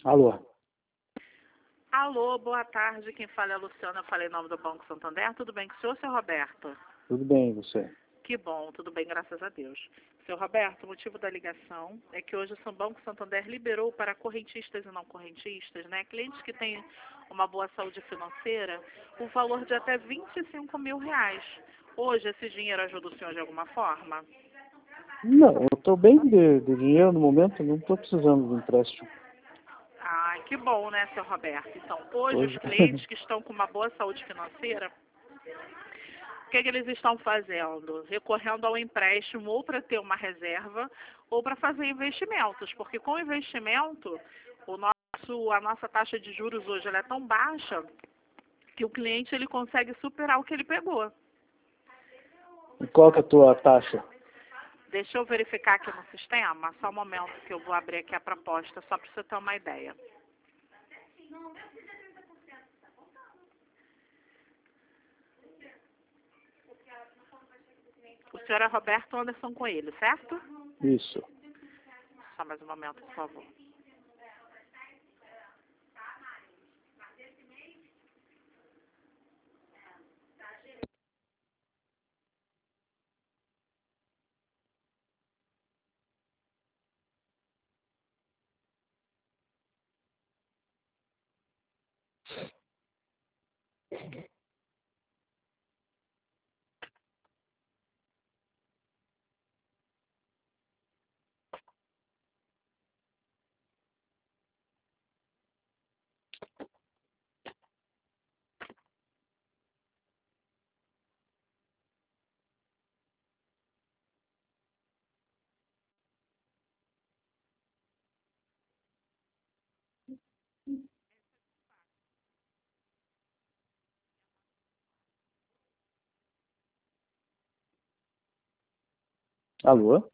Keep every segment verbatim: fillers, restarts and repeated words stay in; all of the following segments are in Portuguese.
Alô? Alô, boa tarde. Quem fala é a Luciana. Eu falei em nome do Banco Santander. Tudo bem com o senhor, seu Roberto? Tudo bem, e você? Que bom, tudo bem, graças a Deus. Seu Roberto, o motivo da ligação é que hoje o Banco Santander liberou para correntistas e não correntistas, né, clientes que têm uma boa saúde financeira, o valor de até vinte e cinco mil reais. Hoje, esse dinheiro ajuda o senhor de alguma forma? Não, eu estou bem de, de dinheiro no momento, não estou precisando de empréstimo. Ah, que bom, né, seu Roberto? Então, hoje, Hoje. os clientes que estão com uma boa saúde financeira, o que, que eles estão fazendo? Recorrendo ao empréstimo ou para ter uma reserva ou para fazer investimentos, porque com investimento, o nosso, a nossa taxa de juros hoje ela é tão baixa que o cliente ele consegue superar o que ele pegou. E qual que é a tua taxa? Deixa eu verificar aqui no sistema, só um momento que eu vou abrir aqui a proposta, só para você ter uma ideia. O senhor é Roberto Anderson Coelho, certo? Isso. Só mais um momento, por favor. Alô?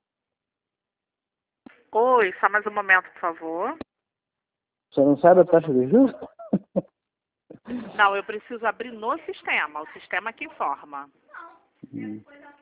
Oi, só mais um momento, por favor. Você não sabe a taxa de juros? Não, eu preciso abrir no sistema, o sistema que informa. Hum.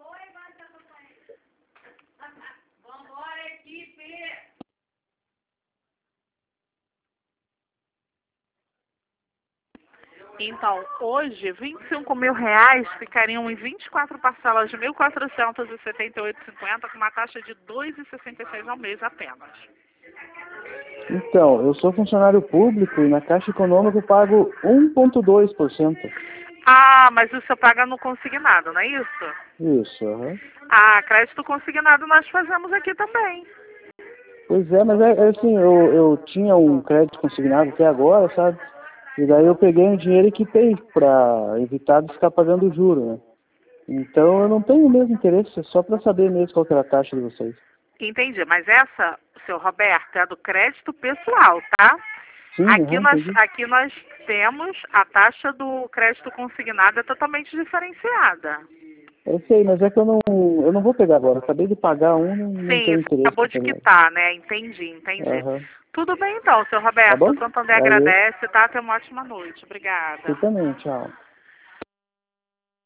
Então, hoje, vinte e cinco mil reais ficariam em vinte e quatro parcelas de mil quatrocentos e setenta e oito reais e cinquenta centavos, com uma taxa de dois reais e sessenta e seis centavos ao mês apenas. Então, eu sou funcionário público e na Caixa Econômica eu pago um vírgula dois por cento. Ah, mas o senhor paga no consignado, não é isso? Isso, aham. Ah, crédito consignado nós fazemos aqui também. Pois é, mas é, é assim, eu, eu tinha um crédito consignado até agora, sabe? E daí eu peguei um dinheiro e quitei para evitar de ficar pagando juro, né? Então eu não tenho o mesmo interesse, é só para saber mesmo qual que era a taxa de vocês. Entendi, mas essa, seu Roberto, é do crédito pessoal, tá? Sim, Aqui aham, nós, entendi. aqui nós temos a taxa do crédito consignado é totalmente diferenciada. Eu sei, mas é que eu não, eu não vou pegar agora. Acabei de pagar um, não, não Sim, tenho você interesse acabou para de pegar. quitar, né? Entendi, entendi. Aham. Tudo bem então, seu Tá Roberto. bom? O Santander Valeu. agradece, tá? Tenha uma ótima noite. Obrigada. Você também, tchau.